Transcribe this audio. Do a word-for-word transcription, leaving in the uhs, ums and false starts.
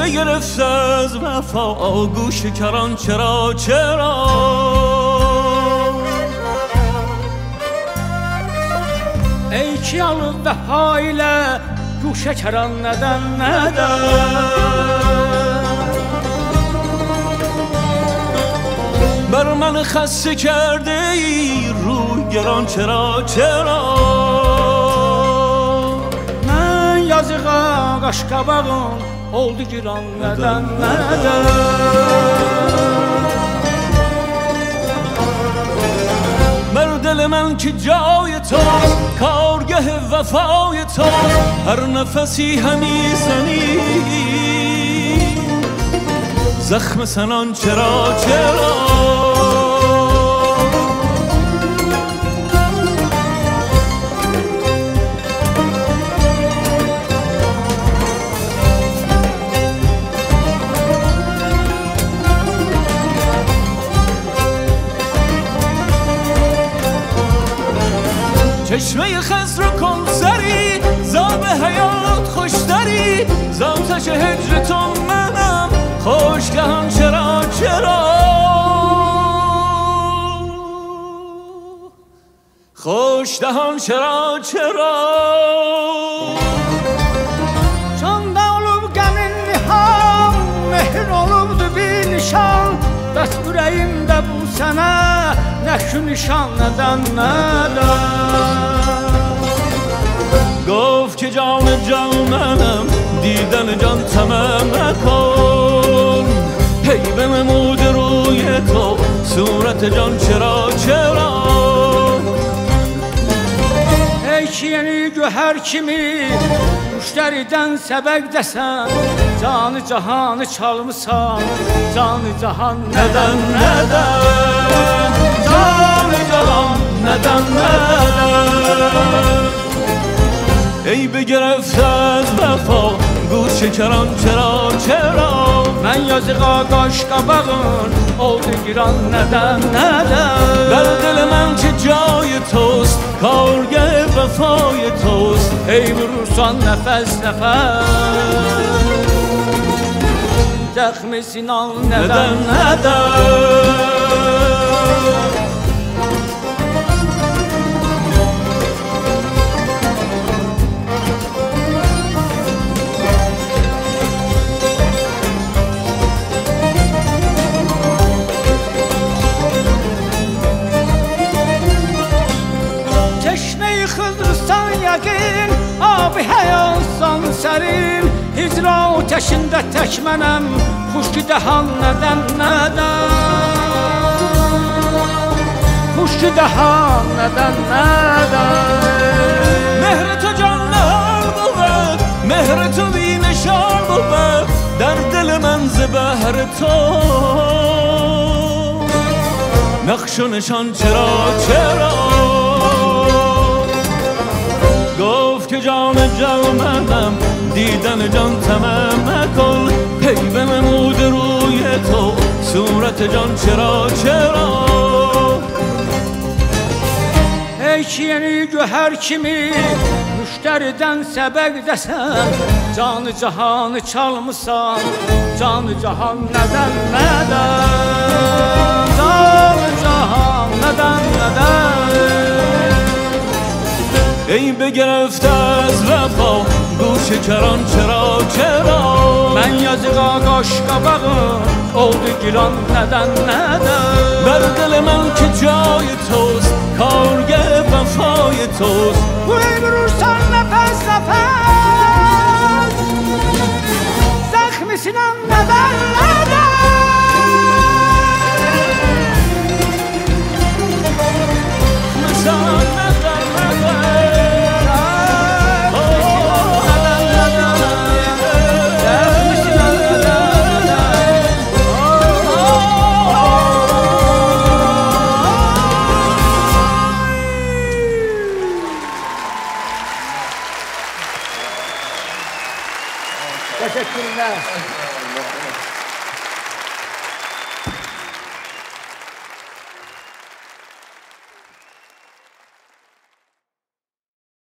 بگرفت از وفا گوش کران چرا چرا ey ki alıb vəfa ilə guşə kəran nədən nədən بر من خسته کرده ای روی گران چرا چرا من yazığa qaşqabağım oldu giran nədən nədən بر دل من که جای تو کارگه وفای تو هر نفسی همی زنی زخم سنان چرا چرا چشمه خزر کن سری زاب حیات خوشتری زاتش هجر تو منم خوشگهان چرا چرا خوشدهان چرا چرا Çanda olub qəmin niham mehr olubdu bir nişan bəs ürəyimdə bu sənə nə şu nişan nədən nədən گفت که جان جانم دیدن جان تمام نکن هی بنمود روی تو صورت جان چرا چرا ey ki yeni göhər kimi müştəridən səbəq desən canı cahanı çalmısan canı cahan neden neden canı cahan neden neden ای بگرفت از وفا گوش کران چرا چرا من yazığa qaşqabağın oldu giran nədən nədən در دل من که جای توست کارگه وفای توست ey vurursan nəfəs nəfəs zəxmi sinan nədən nədən Xızrıstan yəqin, abi həyalsan sərin Hicra ateşində tək mənəm, xuşki dəhan nədən nədən Xuşki dəhan nədən nədən مهر تو جان نهار بود مهر تو بی نشان بود در دل من ز بهر تو نقش و نشان چرا چرا گفت که جان جانم دیدن جان تمام نکن هی بنمود روی تو صورت جان چرا چرا ey ki yeni göhər kimi müştəridən səbəq desən canı cahanı çalmısan canı cahan nədən nədən canı cahan nədən nədən ای بگرفت از وفا گوش کران چرا چرا من yazığa qaşqabağın oldu giran nədən nədən بر دل من که جای توست کارگه وفای توست ey vurursan nəfəs nəfəs zəxmi sinan nədən nədən مثلا نظر Teşekkürler.